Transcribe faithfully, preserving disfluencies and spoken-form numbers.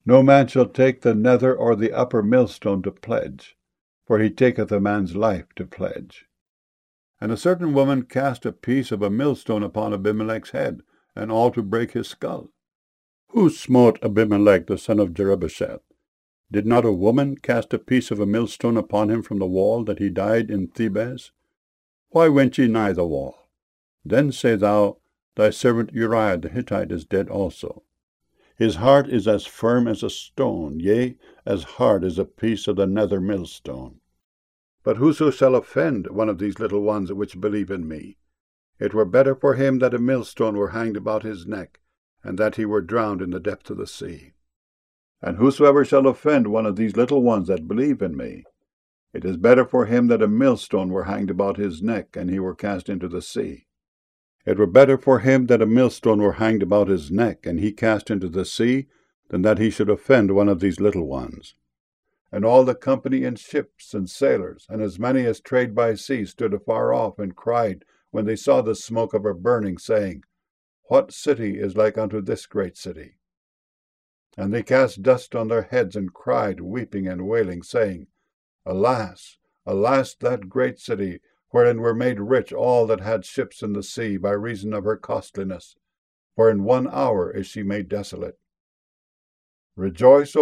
No man shall take the nether or the upper millstone to pledge, for he taketh a man's life to pledge. And a certain woman cast a piece of a millstone upon Abimelech's head, and all to break his skull. Who smote Abimelech the son of Jerubbesheth? Did not a woman cast a piece of a millstone upon him from the wall, that he died in Thebez? Why went ye nigh the wall? Then say thou, Thy servant Uriah the Hittite is dead also. His heart is as firm as a stone, yea, as hard as a piece of the nether millstone. But whoso shall offend one of these little ones which believe in me, it were better for him that a millstone were hanged about his neck, and that he were drowned in the depth of the sea. And whosoever shall offend one of these little ones that believe in me, it is better for him that a millstone were hanged about his neck, and he were cast into the sea. It were better for him that a millstone were hanged about his neck, and he cast into the sea, than that he should offend one of these little ones. And all the company and ships and sailors, and as many as trade by sea, stood afar off, and cried, when they saw the smoke of her burning, saying, What city is like unto this great city? And they cast dust on their heads, and cried, weeping and wailing, saying, Alas, alas, that great city, wherein were made rich all that had ships in the sea, by reason of her costliness, for in one hour is she made desolate. Rejoice, O